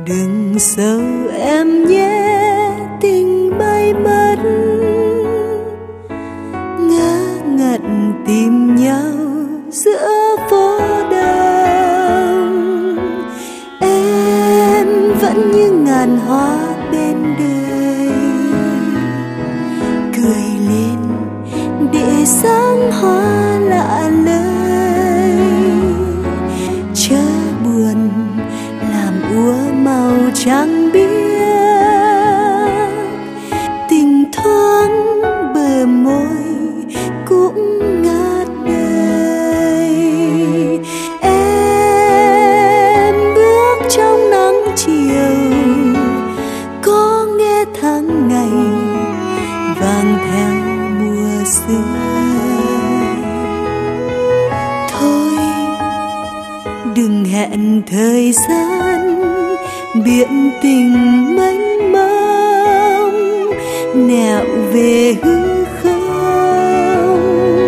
Đừng sợ em nhé, tình bay mất, ngỡ ngẩn tìm nhau giữa phố đông. Em vẫn như ngàn hoa bên đời, cười lên để sáng hoa lạ lời. Chớ buồn làm úa màu trắng biếc, tình thoáng bờ môi cũng ngát đời. Em bước trong nắng chiều, có nghe tháng ngày vàng theo mùa xưa. Thôi đừng hẹn thời gian, biển tình mênh mông nẹo về hư không.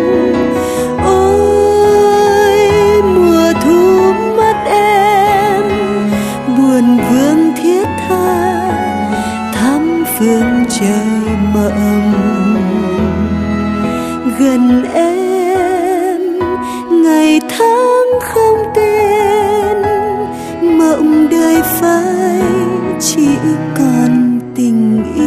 Ôi mùa thu mất em, buồn vương thiết tha thắm phương trời mộng. Gần em ngày tháng không tên, mộng đời phai chỉ còn tình yêu.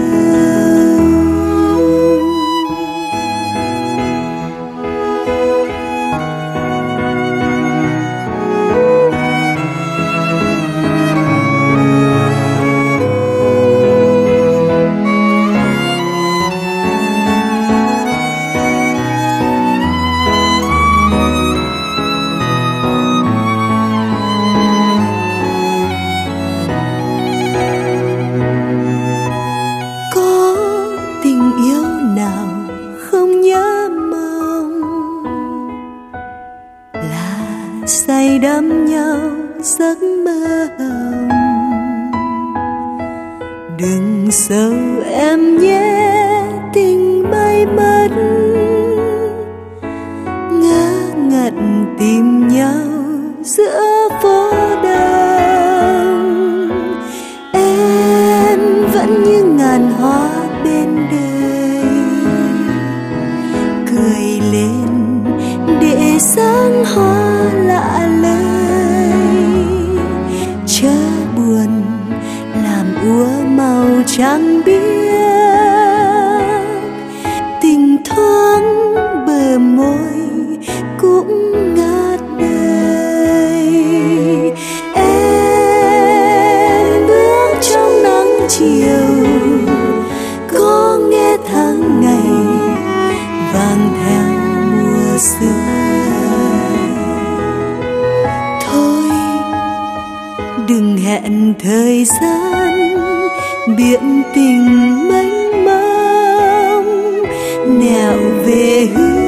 Nào không nhớ mong là say đắm nhau giấc mơ hồng. Đừng sợ em nhé, tình bay mất, ngỡ ngẩn tìm nhau giữa phố đông. Em vẫn như ngàn hoa bên đời, cười lên để sáng hoa lạ lời. Chớ buồn làm úa màu trắng biếc, tình thoáng bờ môi cũng ngát đời. Em bước trong nắng chiều, có nghe tháng ngày vàng theo mùa xưa. Thôi đừng hẹn thời gian, biển tình mênh mông nẹo về hư